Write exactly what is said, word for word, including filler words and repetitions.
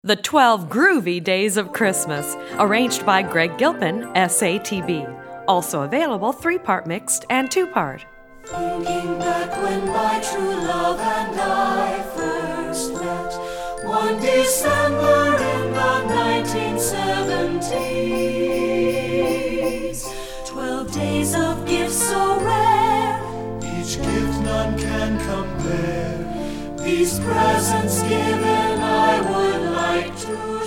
The twelve Groovy Days of Christmas, arranged by Greg Gilpin, S A T B. Also available three-part mixed and two-part. Thinking back when my true love and I first met, one December in the nineteen seventies. Twelve days of gifts so rare, each gift none can compare. These presents given I would like to